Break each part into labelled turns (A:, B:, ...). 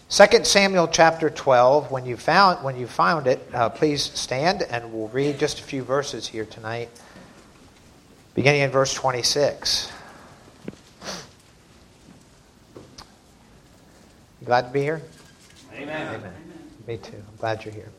A: 2 Samuel chapter 12. When you found it, please stand and we'll read just a few verses here tonight, beginning in verse 26. You glad to be here?
B: Amen.
A: Amen. Me too. I'm glad you're here.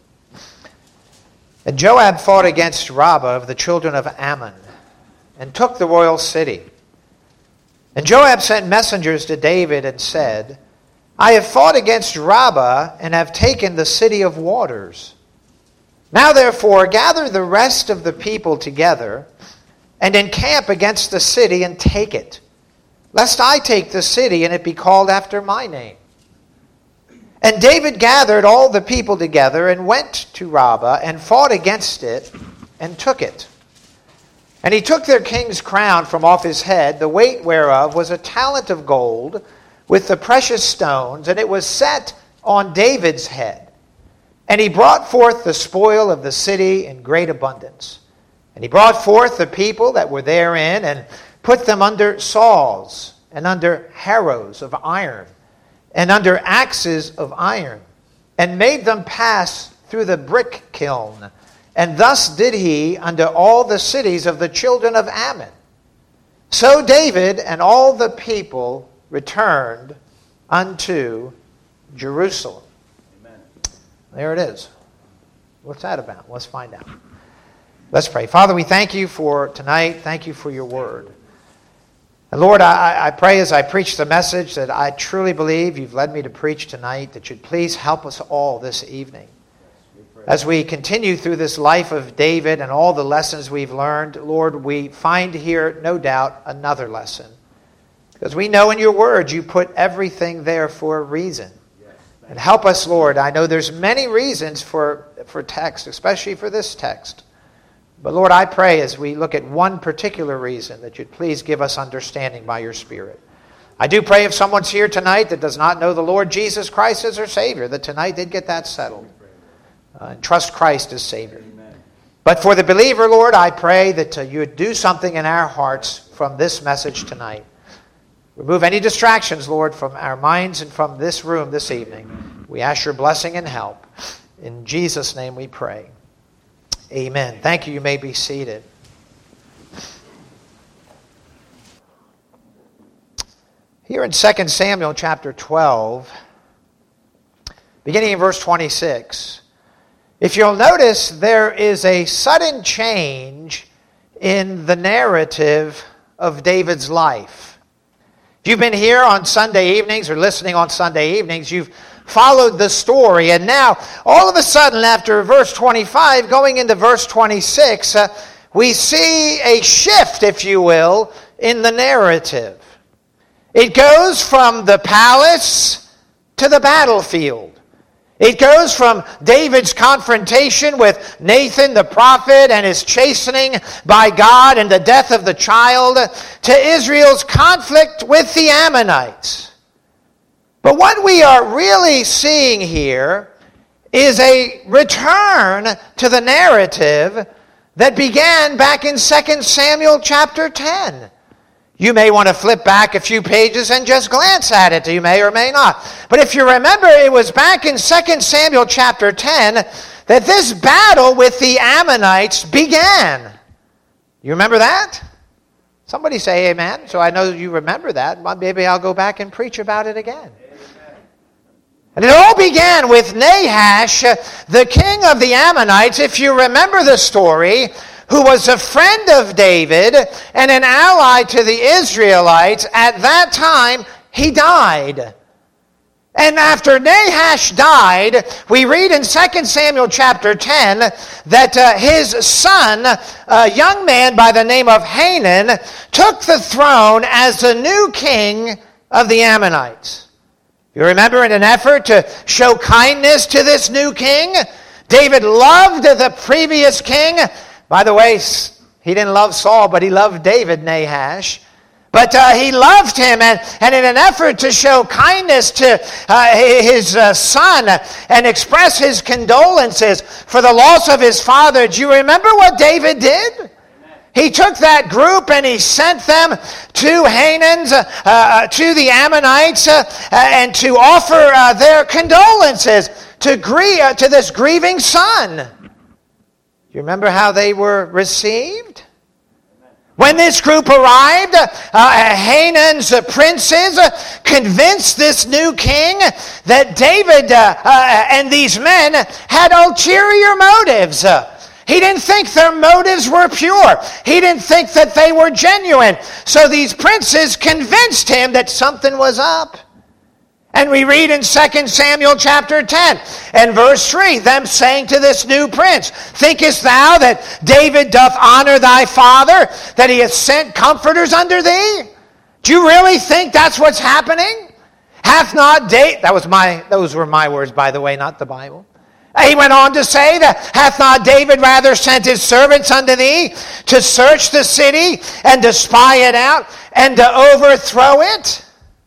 A: And Joab fought against Rabbah of the children of Ammon and took the royal city. And Joab sent messengers to David and said, I have fought against Rabbah and have taken the city of waters. Now therefore gather the rest of the people together and encamp against the city and take it, lest I take the city and it be called after my name. And David gathered all the people together and went to Rabbah and fought against it and took it. And he took their king's crown from off his head, the weight whereof was a talent of gold with the precious stones, and it was set on David's head. And he brought forth the spoil of the city in great abundance. And he brought forth the people that were therein and put them under saws and under harrows of iron and under axes of iron, and made them pass through the brick kiln. And thus did he unto all the cities of the children of Ammon. So David and all the people returned unto Jerusalem.
B: Amen.
A: There it is. What's that about? Let's find out. Let's pray. Father, we thank you for tonight. Thank you for your word. And Lord, I pray as I preach the message that I truly believe you've led me to preach tonight, that you'd please help us all this evening. As we continue through this life of David and all the lessons we've learned, Lord, we find here, no doubt, another lesson. Because we know in your word you put everything there for a reason. And help us, Lord. I know there's many reasons for text, especially for this text. But Lord, I pray as we look at one particular reason that you'd please give us understanding by your Spirit. I do pray if someone's here tonight that does not know the Lord Jesus Christ as their Savior, that tonight they'd get that settled. And trust Christ as Savior.
B: Amen.
A: But for the believer, Lord, I pray that you would do something in our hearts from this message tonight. Remove any distractions, Lord, from our minds and from this room this evening. We ask your blessing and help. In Jesus' name we pray. Amen. Thank you. You may be seated. Here in 2 Samuel chapter 12, beginning in verse 26, if you'll notice, there is a sudden change in the narrative of David's life. If you've been here on Sunday evenings or listening on Sunday evenings, you've followed the story. And now, all of a sudden, after verse 25, going into verse 26, we see a shift, if you will, in the narrative. It goes from the palace to the battlefield. It goes from David's confrontation with Nathan the prophet and his chastening by God and the death of the child to Israel's conflict with the Ammonites. But what we are really seeing here is a return to the narrative that began back in 2 Samuel chapter 10. You may want to flip back a few pages and just glance at it. You may or may not. But if you remember, it was back in 2 Samuel chapter 10 that this battle with the Ammonites began. You remember that? Somebody say amen. So I know you remember that. Maybe I'll go back and preach about it again. And it all began with Nahash, the king of the Ammonites, if you remember the story, who was a friend of David and an ally to the Israelites. At that time, he died. And after Nahash died, we read in 2 Samuel chapter 10 that his son, a young man by the name of Hanun, took the throne as the new king of the Ammonites. You remember, in an effort to show kindness to this new king, David loved the previous king. By the way, he didn't love Saul, but he loved David, Nahash. But he loved him, and in an effort to show kindness to his son and express his condolences for the loss of his father, do you remember what David did? He took that group and he sent them to Hanan's, to the Ammonites, and to offer their condolences to this grieving son. You remember how they were received? When this group arrived, Hanan's princes convinced this new king that David and these men had ulterior motives. He didn't think their motives were pure. He didn't think that they were genuine. So these princes convinced him that something was up. And we read in 2 Samuel chapter 10 and verse 3, them saying to this new prince, thinkest thou that David doth honor thy father, that he hath sent comforters unto thee? Do you really think that's what's happening? Hath not David, those were my words, by the way, not the Bible. He went on to say that, hath not David rather sent his servants unto thee to search the city and to spy it out and to overthrow it?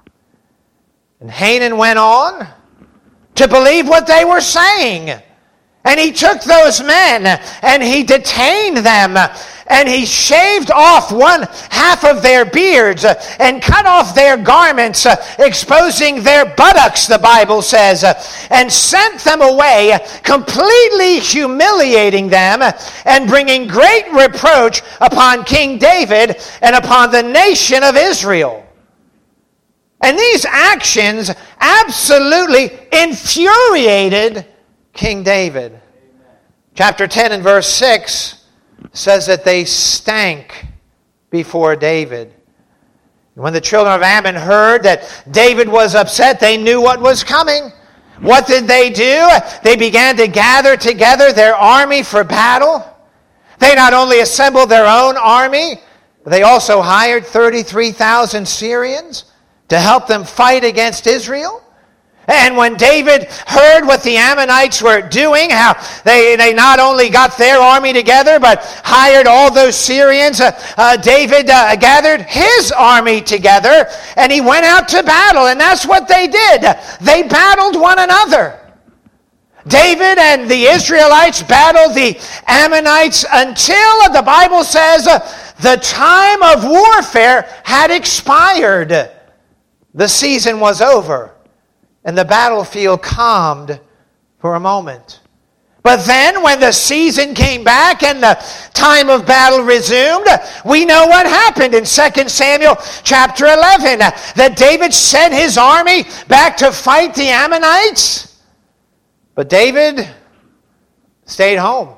A: And Hanan went on to believe what they were saying. And he took those men and he detained them and he shaved off one half of their beards and cut off their garments, exposing their buttocks, the Bible says, and sent them away, completely humiliating them and bringing great reproach upon King David and upon the nation of Israel. And these actions absolutely infuriated King David. Amen. Chapter 10 and verse 6 says that they stank before David. And when the children of Ammon heard that David was upset, they knew what was coming. What did they do? They began to gather together their army for battle. They not only assembled their own army, but they also hired 33,000 Syrians to help them fight against Israel. And when David heard what the Ammonites were doing, how they not only got their army together, but hired all those Syrians, David gathered his army together, and he went out to battle. And that's what they did. They battled one another. David and the Israelites battled the Ammonites until, the Bible says, the time of warfare had expired. The season was over, and the battlefield calmed for a moment. But then, when the season came back and the time of battle resumed, we know what happened in 2 Samuel chapter 11, that David sent his army back to fight the Ammonites. But David stayed home.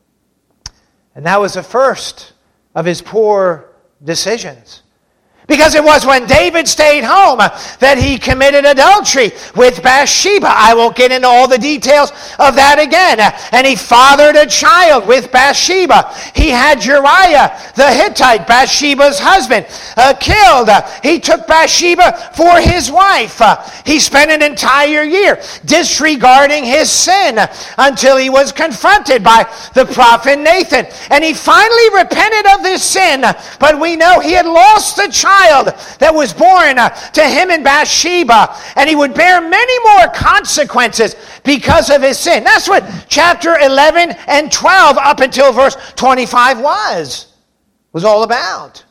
A: And that was the first of his poor decisions. Because it was when David stayed home that he committed adultery with Bathsheba. I won't get into all the details of that again. And he fathered a child with Bathsheba. He had Uriah the Hittite, Bathsheba's husband, killed. He took Bathsheba for his wife. He spent an entire year disregarding his sin until he was confronted by the prophet Nathan. And he finally repented of this sin, but we know he had lost the child that was born to him in Bathsheba, and he would bear many more consequences because of his sin. That's what chapter 11 and 12 up until verse 25 was all about.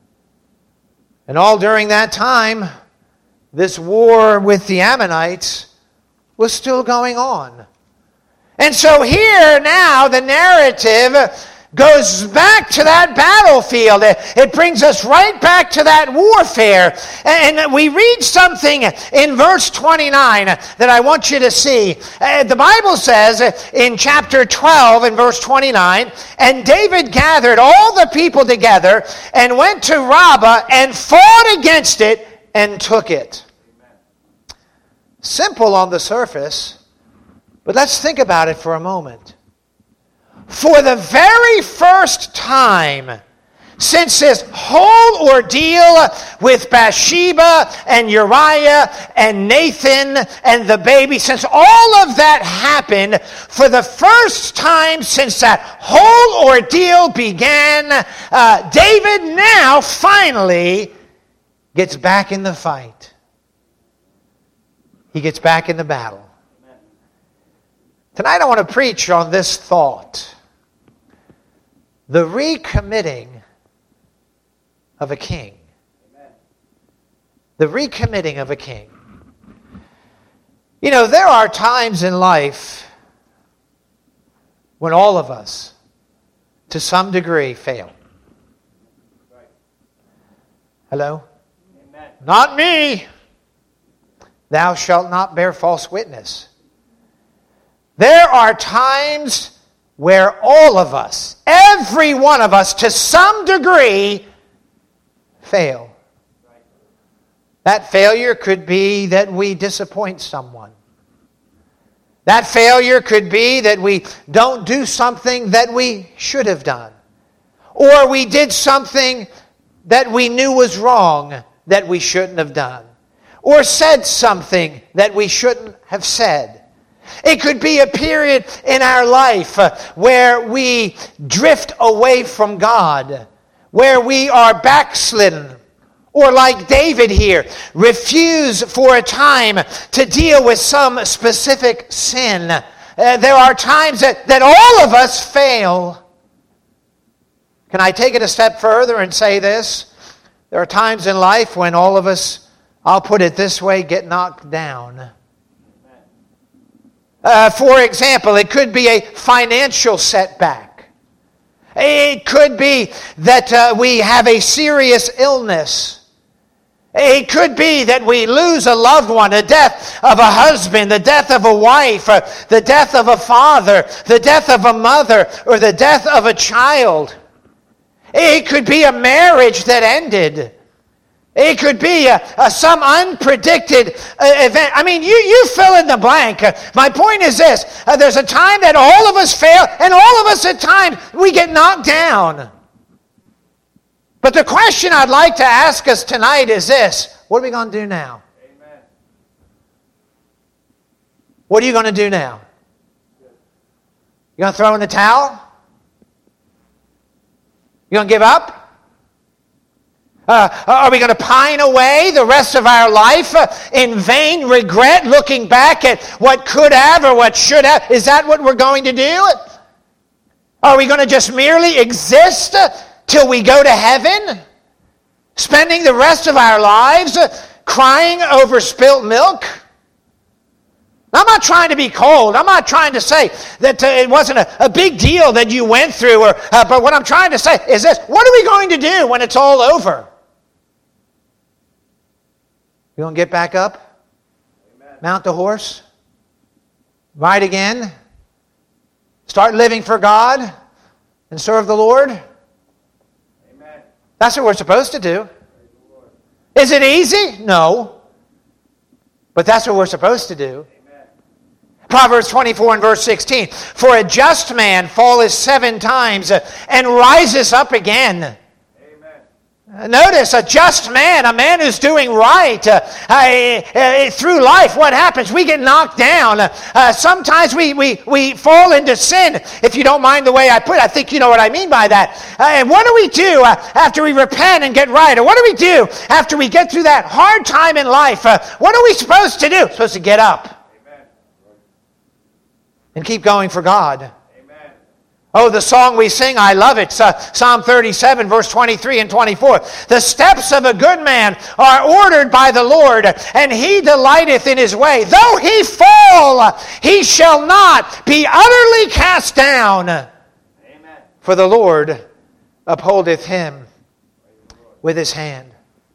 A: And all during that time, this war with the Ammonites was still going on. And so here now the narrative goes back to that battlefield. It brings us right back to that warfare. And we read something in verse 29 that I want you to see. The Bible says in chapter 12 and verse 29, and David gathered all the people together and went to Rabbah and fought against it and took it. Simple on the surface, but let's think about it for a moment. For the very first time since this whole ordeal with Bathsheba and Uriah and Nathan and the baby, since all of that happened, for the first time since that whole ordeal began, David now finally gets back in the fight. He gets back in the battle. Tonight I want to preach on this thought. The recommitting of a king. The recommitting of a king. You know, there are times in life when all of us, to some degree, fail. Hello? Amen. Not me. Thou shalt not bear false witness. There are times where all of us, every one of us, to some degree, fail. That failure could be that we disappoint someone. That failure could be that we don't do something that we should have done. Or we did something that we knew was wrong that we shouldn't have done. Or said something that we shouldn't have said. It could be a period in our life where we drift away from God, where we are backslidden, or like David here, refuse for a time to deal with some specific sin. There are times that all of us fail. Can I take it a step further and say this? There are times in life when all of us, I'll put it this way, get knocked down. For example, it could be a financial setback. It could be that we have a serious illness. It could be that we lose a loved one, the death of a husband, the death of a wife, the death of a father, the death of a mother, or the death of a child. It could be a marriage that ended. It could be some unpredicted event. I mean, you fill in the blank. My point is this. There's a time that all of us fail, and all of us at times, we get knocked down. But the question I'd like to ask us tonight is this. What are we going to do now? Amen. What are you going to do now? You going to throw in the towel? You going to give up? Are we going to pine away the rest of our life in vain regret, looking back at what could have or what should have? Is that what we're going to do? Are we going to just merely exist till we go to heaven, spending the rest of our lives crying over spilt milk? I'm not trying to be cold. I'm not trying to say that it wasn't a big deal that you went through. But what I'm trying to say is this. What are we going to do when it's all over? You going to get back up? Amen. Mount the horse? Ride again? Start living for God? And serve the Lord? Amen. That's what we're supposed to do. Is it easy? No. But that's what we're supposed to do. Proverbs 24 and verse 16. For a just man falleth 7 times and rises up again. Amen. Notice, a just man, a man who's doing right through life, what happens? We get knocked down. Sometimes we fall into sin. If you don't mind the way I put it, I think you know what I mean by that. And what do we do after we repent and get right? Or what do we do after we get through that hard time in life? What are we supposed to do? We're supposed to get up. And keep going for God. Amen. Oh, the song we sing, I love it. Psalm 37, verse 23 and 24. The steps of a good man are ordered by the Lord, and he delighteth in his way. Though he fall, he shall not be utterly cast down. Amen. For the Lord upholdeth him with his hand.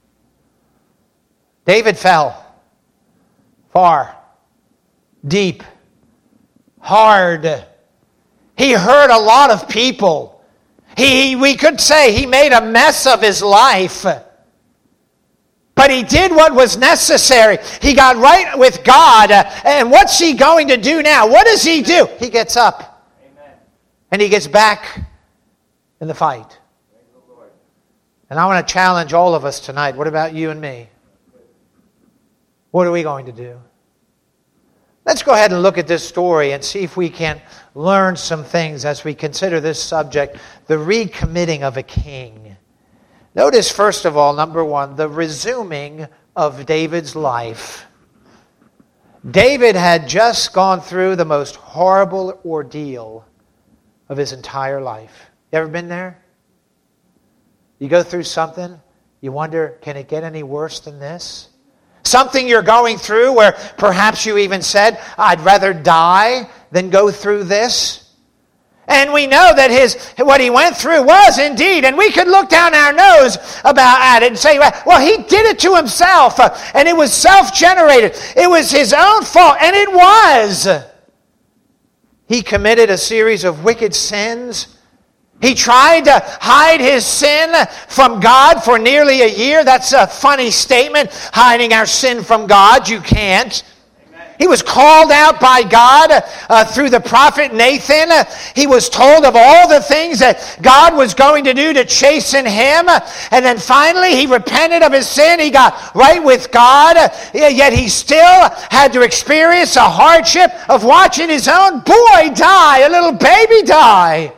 A: David fell far, deep, hard. He hurt a lot of people. We could say he made a mess of his life. But he did what was necessary. He got right with God. And what's he going to do now? What does he do? He gets up. Amen. And he gets back in the fight. And I want to challenge all of us tonight. What about you and me? What are we going to do? Let's go ahead and look at this story and see if we can learn some things as we consider this subject, the recommitting of a king. Notice, first of all, number 1, the resuming of David's life. David had just gone through the most horrible ordeal of his entire life. You ever been there? You go through something You wonder, can it get any worse than this? Something you're going through where perhaps you even said, I'd rather die than go through this. And we know that what he went through was indeed, and we could look down our nose at it and say, well, he did it to himself, and it was self-generated. It was his own fault, and it was. He committed a series of wicked sins. He tried to hide his sin from God for nearly a year. That's a funny statement, hiding our sin from God. You can't. He was called out by God through the prophet Nathan. He was told of all the things that God was going to do to chasten him. And then finally he repented of his sin. He got right with God. Yet he still had to experience a hardship of watching his own boy die, a little baby die.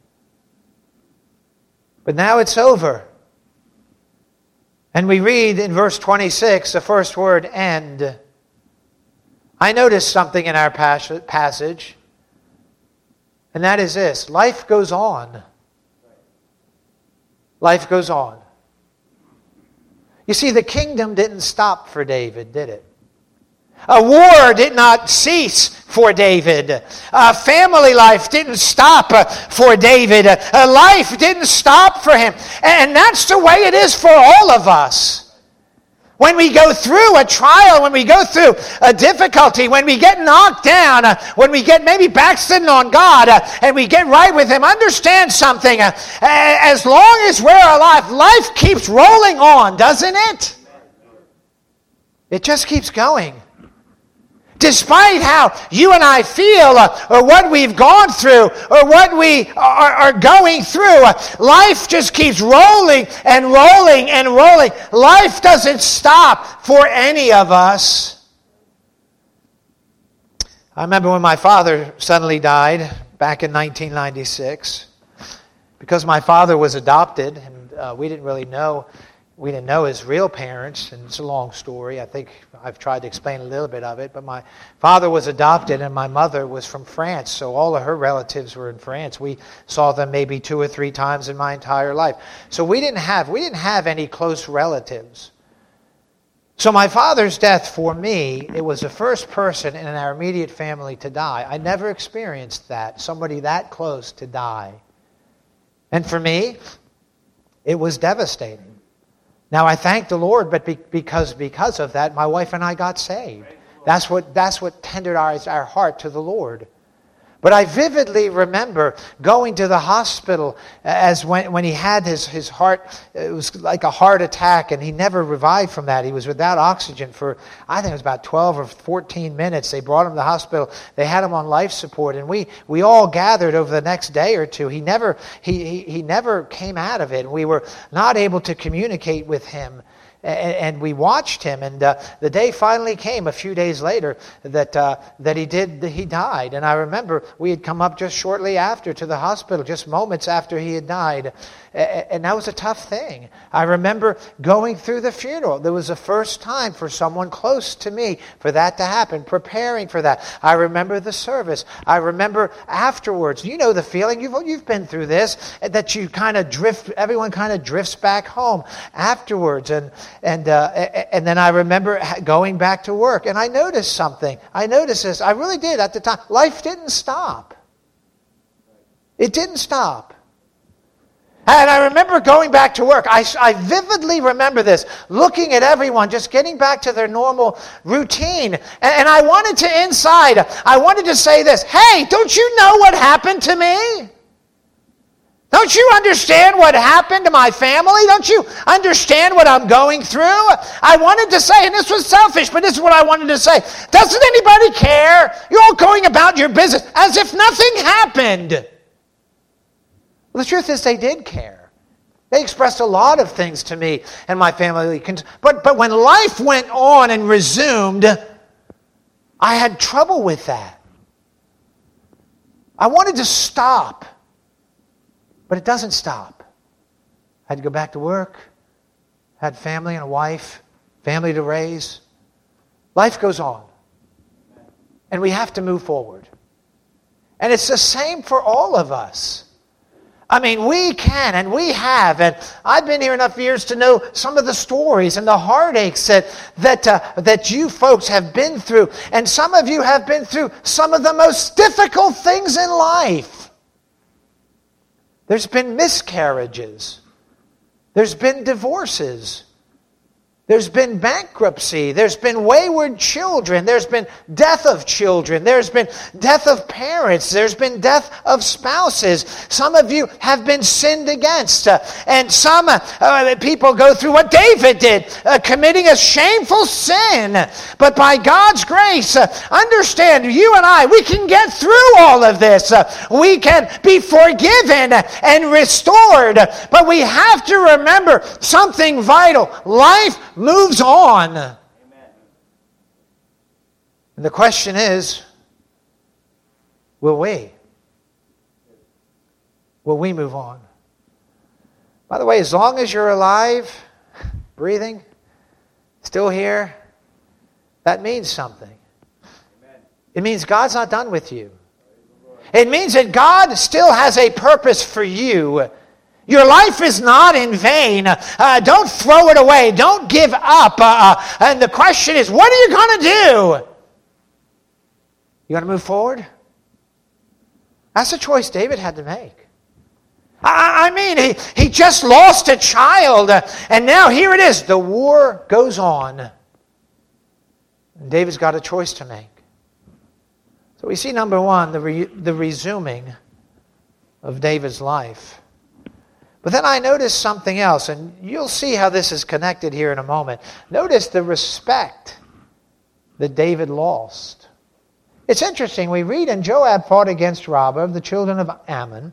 A: But now it's over. And we read in verse 26, the first word, end. I noticed something in our passage, and that is this. Life goes on. Life goes on. You see, the kingdom didn't stop for David, did it? A war did not cease for David. Family life didn't stop for David. Life didn't stop for him. And that's the way it is for all of us. When we go through a trial, when we go through a difficulty, when we get knocked down, when we get maybe backslidden on God, and we get right with Him, understand something. As long as we're alive, life keeps rolling on, doesn't it? It just keeps going. Despite how you and I feel, or what we've gone through, or what we are going through, life just keeps rolling and rolling and rolling. Life doesn't stop for any of us. I remember when my father suddenly died back in 1996. Because my father was adopted, and we didn't know his real parents, and it's a long story. I think I've tried to explain a little bit of it, but my father was adopted and my mother was from France, so all of her relatives were in France. We saw them maybe 2 or 3 times in my entire life. So we didn't have any close relatives. So my father's death, for me, it was the first person in our immediate family to die. I never experienced that, somebody that close to die. And for me, it was devastating. Now, I thank the Lord, but because of that, my wife and I got saved. That's what tenderized our heart to the Lord. But I vividly remember going to the hospital as when he had his heart, it was like a heart attack, and he never revived from that. He was without oxygen for, I think it was about 12 or 14 minutes. They brought him to the hospital. They had him on life support, and we all gathered over the next day or two. He never came out of it. We were not able to communicate with him. And we watched him, and the day finally came a few days later that he died. And I remember we had come up just shortly after to the hospital, just moments after he had died. And that was a tough thing. I remember going through the funeral. There was the first time for someone close to me for that to happen, preparing for that. I remember the service. I remember afterwards. You know the feeling. You've been through this, that you kind of drift. Everyone kind of drifts back home afterwards. And then I remember going back to work. And I noticed something. I noticed this. I really did at the time. Life didn't stop. It didn't stop. And I remember going back to work. I vividly remember this, looking at everyone, just getting back to their normal routine. And I wanted to say this, hey, don't you know what happened to me? Don't you understand what happened to my family? Don't you understand what I'm going through? I wanted to say, and this was selfish, but this is what I wanted to say. Doesn't anybody care? You're all going about your business as if nothing happened. Well, the truth is they did care. They expressed a lot of things to me and my family. But when life went on and resumed, I had trouble with that. I wanted to stop, but it doesn't stop. I had to go back to work. I had family and a wife, family to raise. Life goes on. And we have to move forward. And it's the same for all of us. I mean, we can and we have, and I've been here enough years to know some of the stories and the heartaches that you folks have been through. And some of you have been through some of the most difficult things in life. There's been miscarriages. There's been divorces. There's been bankruptcy. There's been wayward children. There's been death of children. There's been death of parents. There's been death of spouses. Some of you have been sinned against. And some people go through what David did, committing a shameful sin. But by God's grace, understand, you and I, we can get through all of this. We can be forgiven and restored. But we have to remember something vital. Life moves on. Amen. And the question is, will we? Will we move on? By the way, as long as you're alive, breathing, still here, that means something. Amen. It means God's not done with you. It means that God still has a purpose for you. Your life is not in vain. Don't throw it away. Don't give up. And the question is, what are you going to do? You going to move forward? That's a choice David had to make. I mean, he just lost a child. And now here it is. The war goes on. And David's got a choice to make. So we see, number one, the resuming of David's life. But then I noticed something else, and you'll see how this is connected here in a moment. Notice the respect that David lost. It's interesting. We read, and Joab fought against Rabbah of the children of Ammon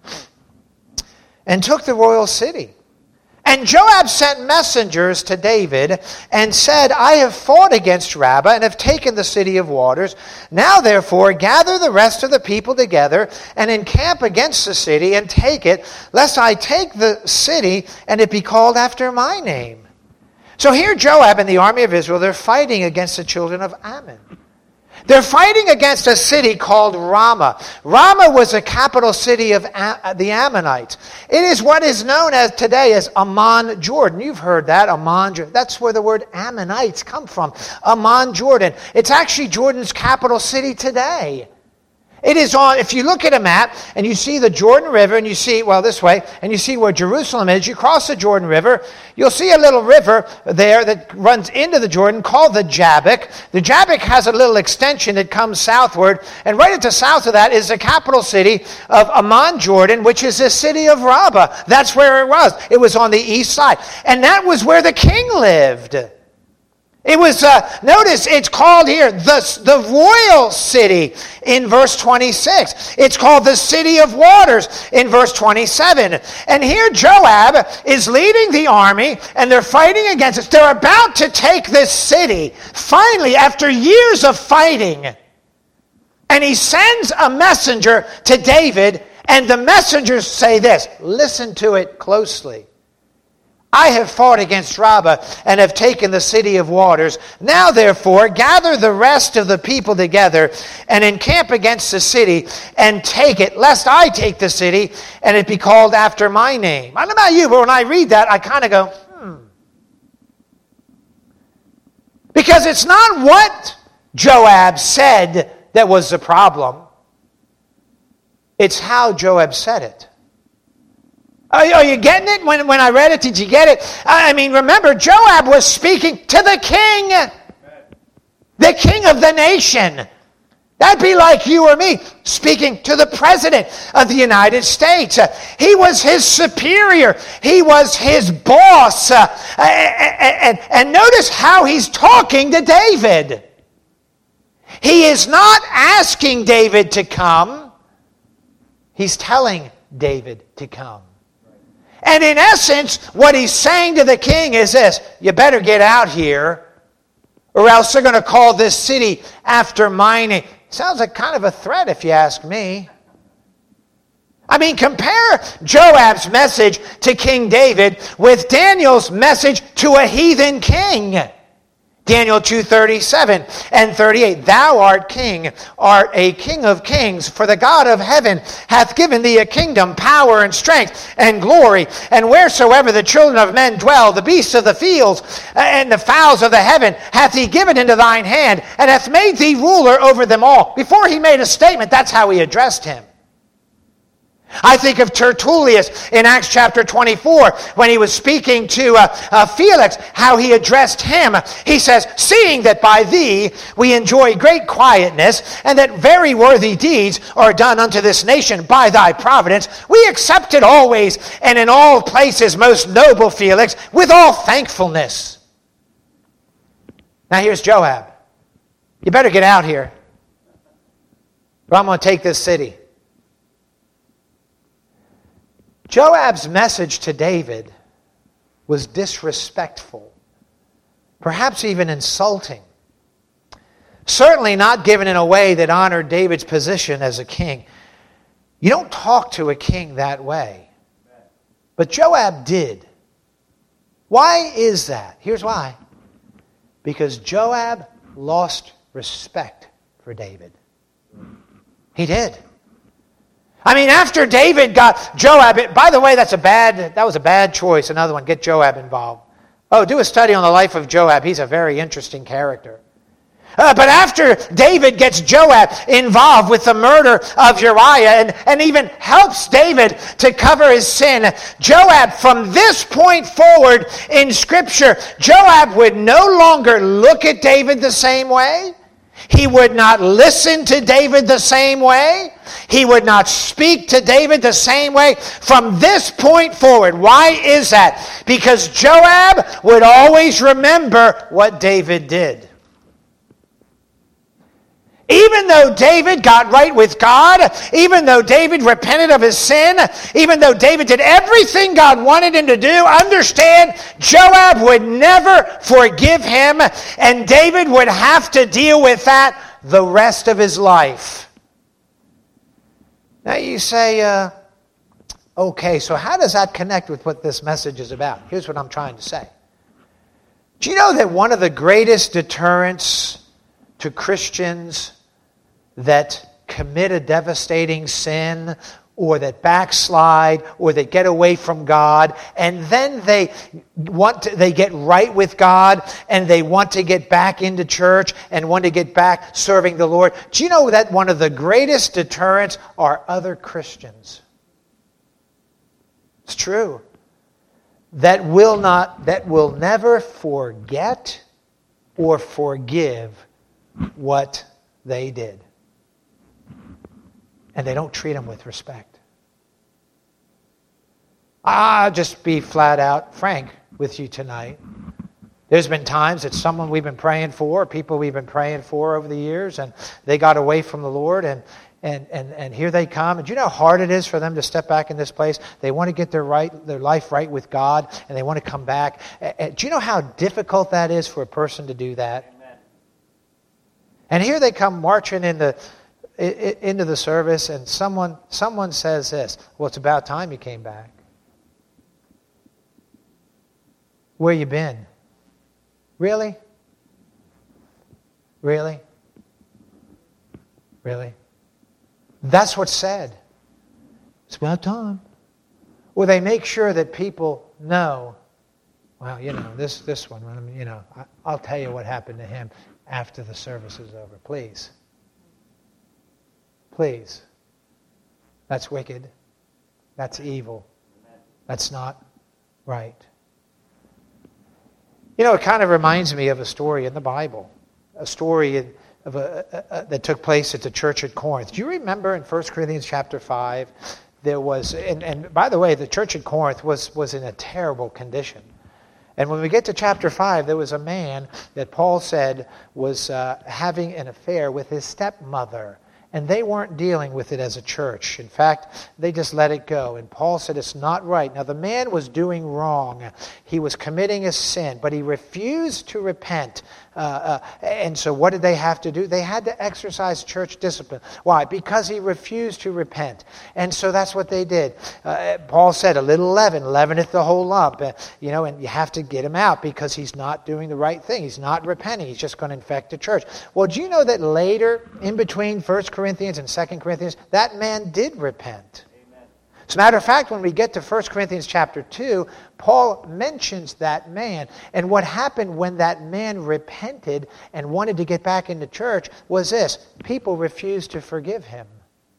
A: and took the royal city. And Joab sent messengers to David and said, I have fought against Rabbah and have taken the city of waters. Now therefore gather the rest of the people together and encamp against the city and take it, lest I take the city and it be called after my name. So here Joab and the army of Israel, they're fighting against the children of Ammon. They're fighting against a city called Ramah. Ramah was a capital city of the Ammonites. It is what is known as today as Amman, Jordan. You've heard that, Amman, Jordan. That's where the word Ammonites come from. Amman, Jordan. It's actually Jordan's capital city today. It is on, if you look at a map and you see the Jordan River and you see, well, this way, and you see where Jerusalem is, you cross the Jordan River, you'll see a little river there that runs into the Jordan called the Jabbok. The Jabbok has a little extension that comes southward, and right at the south of that is the capital city of Amman, Jordan, which is the city of Rabbah. That's where it was. It was on the east side. And that was where the king lived. It was, notice it's called here the royal city in verse 26. It's called the city of waters in verse 27. And here Joab is leading the army and they're fighting against us. They're about to take this city, finally, after years of fighting. And he sends a messenger to David, and the messengers say this. Listen to it closely. I have fought against Rabbah and have taken the city of waters. Now, therefore, gather the rest of the people together and encamp against the city and take it, lest I take the city and it be called after my name. I don't know about you, but when I read that, I kind of go, Because it's not what Joab said that was the problem. It's how Joab said it. Are you getting it? When I read it, did you get it? I mean, remember, Joab was speaking to the king of the nation. That'd be like you or me speaking to the president of the United States. He was his superior. He was his boss. And notice how he's talking to David. He is not asking David to come. He's telling David to come. And in essence, what he's saying to the king is this: you better get out here, or else they're going to call this city after my name. Sounds like kind of a threat, if you ask me. I mean, compare Joab's message to King David with Daniel's message to a heathen king. Daniel 2:37 and 38. Thou art king, art a king of kings, for the God of heaven hath given thee a kingdom, power, and strength, and glory. And wheresoever the children of men dwell, the beasts of the fields and the fowls of the heaven hath he given into thine hand, and hath made thee ruler over them all. Before he made a statement, that's how he addressed him. I think of Tertullius in Acts chapter 24 when he was speaking to Felix, how he addressed him. He says, seeing that by thee we enjoy great quietness, and that very worthy deeds are done unto this nation by thy providence, we accept it always and in all places, most noble Felix, with all thankfulness. Now here's Joab. You better get out here, or I'm going to take this city. Joab's message to David was disrespectful, perhaps even insulting. Certainly not given in a way that honored David's position as a king. You don't talk to a king that way. But Joab did. Why is that? Here's why. Because Joab lost respect for David. He did. I mean, after David got Joab, by the way, that was a bad choice. Another one, get Joab involved. Oh, do a study on the life of Joab. He's a very interesting character. But after David gets Joab involved with the murder of Uriah and even helps David to cover his sin, Joab, from this point forward in Scripture, Joab would no longer look at David the same way. He would not listen to David the same way. He would not speak to David the same way from this point forward. Why is that? Because Joab would always remember what David did. Even though David got right with God, even though David repented of his sin, even though David did everything God wanted him to do, understand, Joab would never forgive him, and David would have to deal with that the rest of his life. Now you say, okay, so how does that connect with what this message is about? Here's what I'm trying to say. Do you know that one of the greatest deterrents to Christians that commit a devastating sin or that backslide or that get away from God and then they get right with God and they want to get back into church and want to get back serving the Lord? Do you know that one of the greatest deterrents are other Christians? It's true. That will never forget or forgive what they did. And they don't treat them with respect. I'll just be flat out frank with you tonight. There's been times that someone we've been praying for, people we've been praying for over the years, and they got away from the Lord, and here they come. And do you know how hard it is for them to step back in this place? They want to get their life right with God, and they want to come back. Do you know how difficult that is for a person to do that? Amen. And here they come marching into the service, and someone says this, well, it's about time you came back. Where you been? Really? Really? Really? That's what's said. It's about time. Or they make sure that people know, well, this one, I'll tell you what happened to him after the service is over. Please. Please. That's wicked. That's evil. That's not right. It kind of reminds me of a story in the Bible. A story that took place at the church at Corinth. Do you remember in 1 Corinthians chapter 5, there was, and by the way, the church at Corinth was in a terrible condition. And when we get to chapter 5, there was a man that Paul said was having an affair with his stepmother. And they weren't dealing with it as a church. In fact, they just let it go. And Paul said it's not right. Now, the man was doing wrong. He was committing a sin, but he refused to repent. And so what did they have to do? They had to exercise church discipline. Why? Because he refused to repent. And so that's what they did. Paul said, a little leaven leaveneth the whole lump. And you have to get him out because he's not doing the right thing. He's not repenting. He's just going to infect the church. Well, do you know that later, in between 1 Corinthians and 2 Corinthians, that man did repent? As a matter of fact, when we get to 1 Corinthians chapter 2, Paul mentions that man. And what happened when that man repented and wanted to get back into church was this. People refused to forgive him.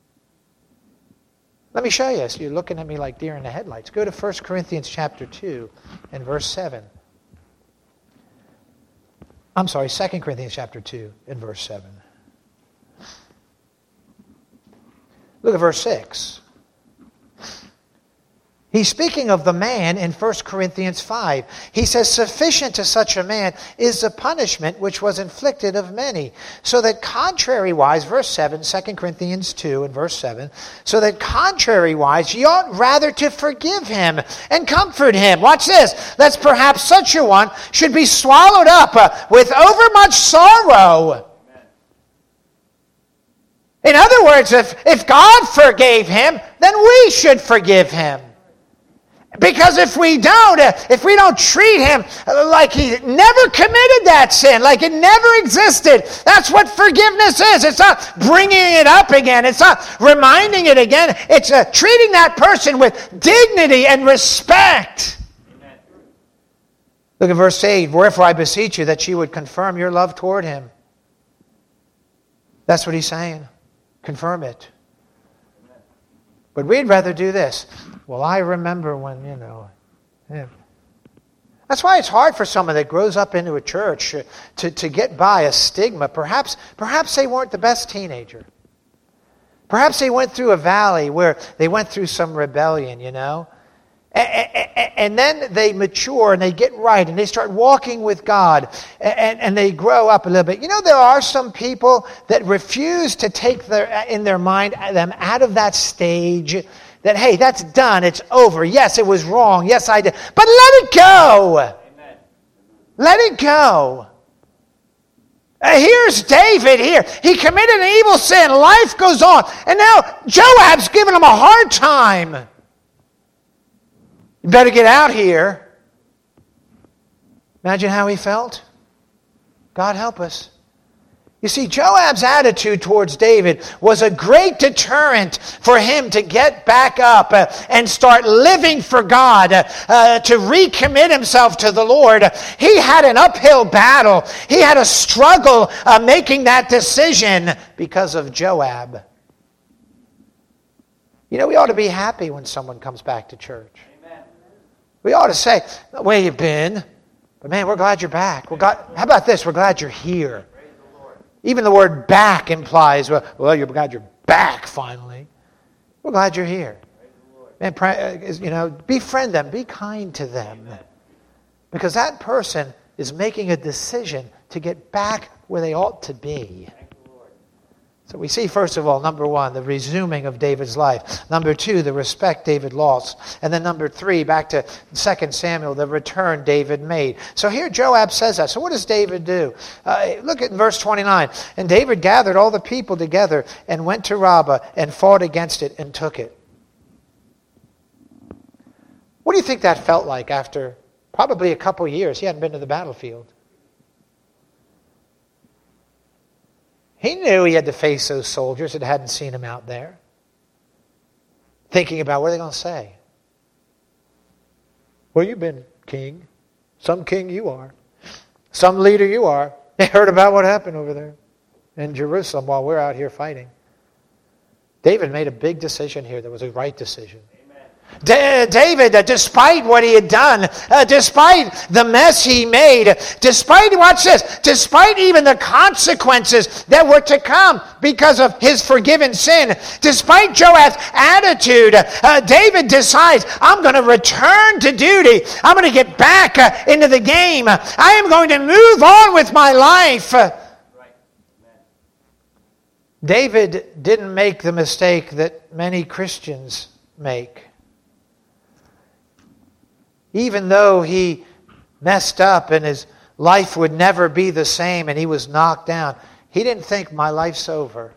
A: Let me show you. So you're looking at me like deer in the headlights. Go to 1 Corinthians chapter 2 and verse 7. I'm sorry, 2 Corinthians chapter 2 and verse 7. Look at verse 6. He's speaking of the man in 1 Corinthians 5. He says, sufficient to such a man is the punishment which was inflicted of many. So that contrariwise, verse 7, 2 Corinthians 2 and verse 7, so that contrariwise ye ought rather to forgive him and comfort him. Watch this. Lest perhaps such a one should be swallowed up with overmuch sorrow. In other words, if God forgave him, then we should forgive him. Because if we don't treat him like he never committed that sin, like it never existed, that's what forgiveness is. It's not bringing it up again. It's not reminding it again. It's treating that person with dignity and respect. Amen. Look at verse 8. Wherefore I beseech you that you would confirm your love toward him. That's what he's saying. Confirm it. But we'd rather do this. Well, I remember when, Yeah. That's why it's hard for someone that grows up into a church to get by a stigma. Perhaps they weren't the best teenager. Perhaps they went through a valley where they went through some rebellion, And then they mature and they get right and they start walking with God and they grow up a little bit. There are some people that refuse to take in their mind them out of that stage that, hey, that's done, it's over. Yes, it was wrong. Yes, I did. But let it go. Amen. Let it go. Here's David here. He committed an evil sin. Life goes on. And now Joab's giving him a hard time. You better get out here. Imagine how he felt. God help us. You see, Joab's attitude towards David was a great deterrent for him to get back up and start living for God, to recommit himself to the Lord. He had an uphill battle. He had a struggle making that decision because of Joab. We ought to be happy when someone comes back to church. Amen. We ought to say, where you been? But man, we're glad you're back. How about this? We're glad you're here. Even the word back implies, well, you're glad you're back finally. We're glad you're here. Man, befriend them. Be kind to them. Because that person is making a decision to get back where they ought to be. So we see, first of all, number one, the resuming of David's life. Number two, the respect David lost. And then number three, back to 2 Samuel, the return David made. So here Joab says that. So what does David do? Look at verse 29. And David gathered all the people together and went to Rabbah and fought against it and took it. What do you think that felt like after probably a couple years? He hadn't been to the battlefield. He knew he had to face those soldiers that hadn't seen him out there. Thinking about what are they going to say? Well, you've been king. Some king you are. Some leader you are. They heard about what happened over there in Jerusalem while we're out here fighting. David made a big decision here that was a right decision. David, despite what he had done, despite the mess he made, despite even the consequences that were to come because of his forgiven sin, despite Joab's attitude, David decides, I'm going to return to duty. I'm going to get back into the game. I am going to move on with my life. David didn't make the mistake that many Christians make. Even though he messed up and his life would never be the same and he was knocked down, he didn't think, my life's over.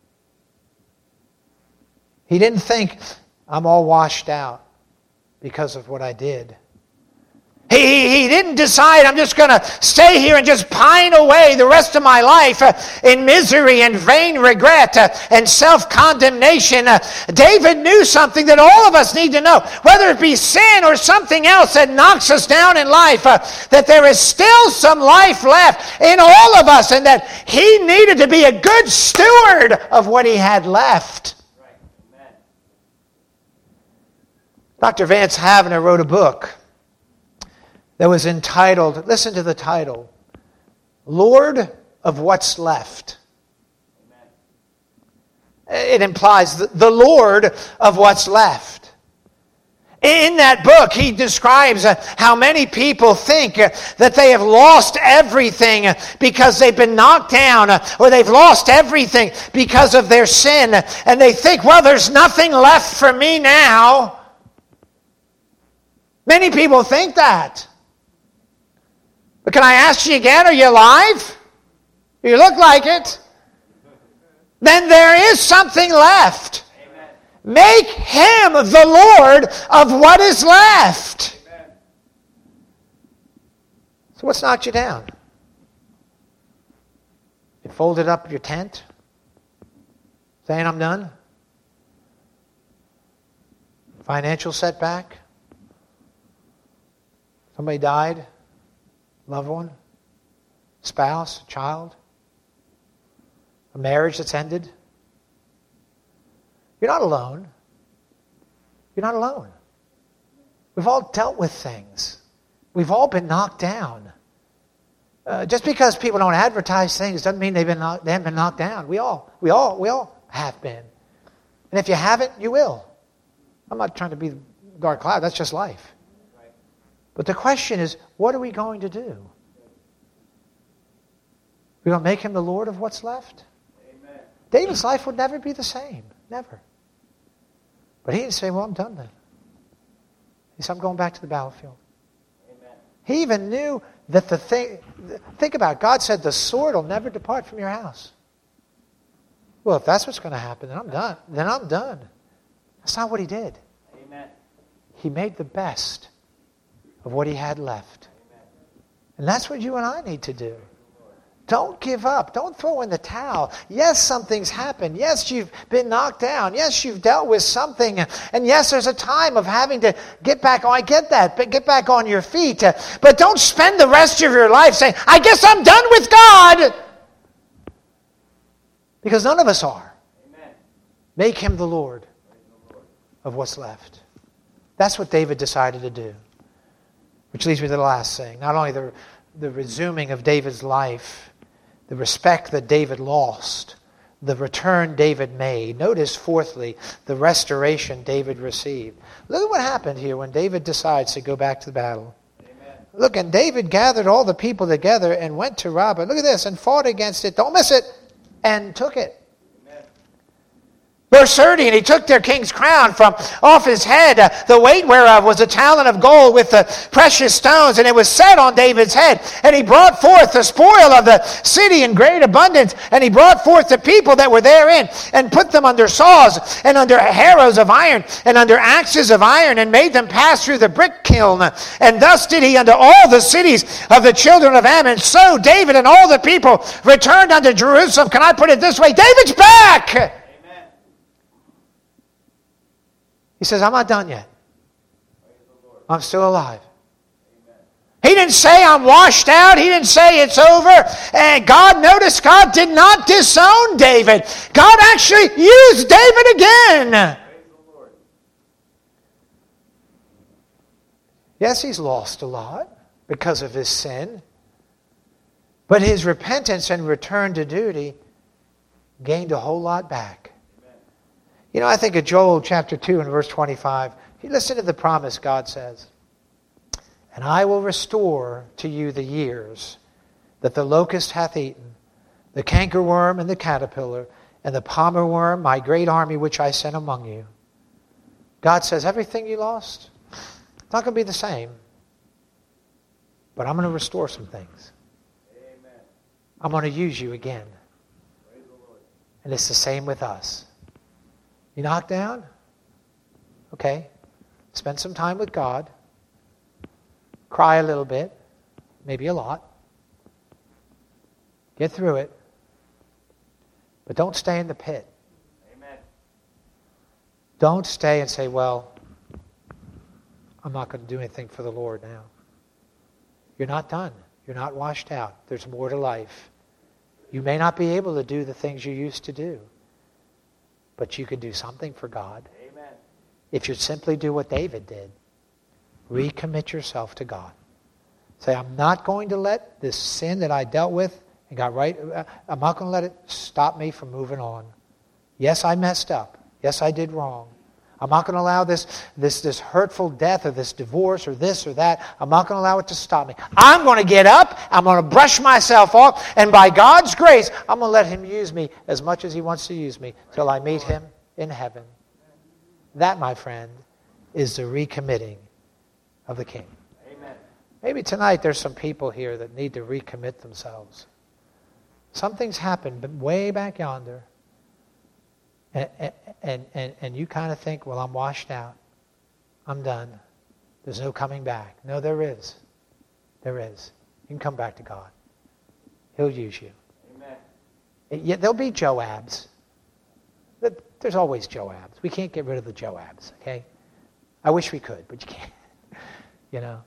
A: He didn't think, I'm all washed out because of what I did. He didn't decide, I'm just going to stay here and just pine away the rest of my life in misery and vain regret and self-condemnation. David knew something that all of us need to know, whether it be sin or something else that knocks us down in life, that there is still some life left in all of us, and that he needed to be a good steward of what he had left.
B: Right. Amen.
A: Dr. Vance Havner wrote a book that was entitled, listen to the title, Lord of What's Left. Amen. It implies the Lord of what's left. In that book, he describes how many people think that they have lost everything because they've been knocked down, or they've lost everything because of their sin, and they think, well, there's nothing left for me now. Many people think that. But can I ask you again, are you alive? You look like it. Then there is something left.
B: Amen.
A: Make him the Lord of what is left.
B: Amen.
A: So what's knocked you down? You folded up your tent, saying I'm done? Financial setback? Somebody died? Loved one, spouse, child, a marriage that's ended. You're not alone. You're not alone. We've all dealt with things. We've all been knocked down. Just because people don't advertise things doesn't mean they haven't been knocked down. We all have been. And if you haven't, you will. I'm not trying to be the dark cloud. That's just life. But the question is, what are we going to do? We're going to make him the Lord of what's left?
B: Amen.
A: David's life would never be the same. Never. But he didn't say, well, I'm done then. He said, I'm going back to the battlefield.
B: Amen.
A: He even knew that the thing, think about it, God said the sword will never depart from your house. Well, if that's what's going to happen, then I'm done. Then I'm done. That's not what he did.
B: Amen.
A: He made the best of what he had left.
B: Amen.
A: And that's what you and I need to do. Don't give up. Don't throw in the towel. Yes, something's happened. Yes, you've been knocked down. Yes, you've dealt with something. And yes, there's a time of having to get back. Oh, I get that. But get back on your feet. But don't spend the rest of your life saying, I guess I'm done with God. Because none of us are.
B: Amen.
A: Make him the Lord of what's left. That's what David decided to do. Which leads me to the last thing. Not only the resuming of David's life, the respect that David lost, the return David made. Notice, fourthly, the restoration David received. Look at what happened here when David decides to go back to the battle.
B: Amen.
A: Look, and David gathered all the people together and went to Rabbah. Look at this, and fought against it. Don't miss it. And took it. Verse 30, and he took their king's crown from off his head, the weight whereof was a talent of gold with the precious stones, and it was set on David's head. And he brought forth the spoil of the city in great abundance, and he brought forth the people that were therein, and put them under saws, and under harrows of iron, and under axes of iron, and made them pass through the brick kiln. And thus did he unto all the cities of the children of Ammon. So David and all the people returned unto Jerusalem. Can I put it this way? David's back! He says, I'm not done yet. I'm still alive.
B: Amen.
A: He didn't say I'm washed out. He didn't say it's over. And notice God did not disown David. God actually used David again.
B: Praise the Lord.
A: Yes, he's lost a lot because of his sin. But his repentance and return to duty gained a whole lot back. You know, I think of Joel chapter 2 and verse 25. You listen to the promise God says. And I will restore to you the years that the locust hath eaten, the cankerworm and the caterpillar, and the palmer worm, my great army which I sent among you. God says, everything you lost, it's not going to be the same. But I'm going to restore some things.
B: Amen.
A: I'm going to use you again.
B: Praise the Lord.
A: And it's the same with us. You knocked down? Okay. Spend some time with God. Cry a little bit. Maybe a lot. Get through it. But don't stay in the pit.
B: Amen.
A: Don't stay and say, well, I'm not going to do anything for the Lord now. You're not done. You're not washed out. There's more to life. You may not be able to do the things you used to do, but you can do something for God.
B: Amen.
A: If you simply do what David did, recommit yourself to God. Say, I'm not going to let this sin that I dealt with and got right, I'm not going to let it stop me from moving on. Yes, I messed up. Yes, I did wrong. I'm not going to allow this hurtful death or this divorce or this or that. I'm not going to allow it to stop me. I'm going to get up. I'm going to brush myself off. And by God's grace, I'm going to let Him use me as much as He wants to use me till I meet Him in heaven. That, my friend, is the recommitting of the King.
B: Amen.
A: Maybe tonight there's some people here that need to recommit themselves. Something's happened but way back yonder. And you kind of think, well, I'm washed out. I'm done. There's no coming back. No, there is. There is. You can come back to God. He'll use you.
B: Amen.
A: Yeah, there'll be Joabs. There's always Joabs. We can't get rid of the Joabs, okay? I wish we could, but you can't. You know?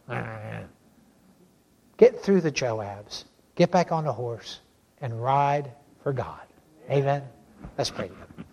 A: Get through the Joabs. Get back on the horse and ride for God. Amen? Let's pray together.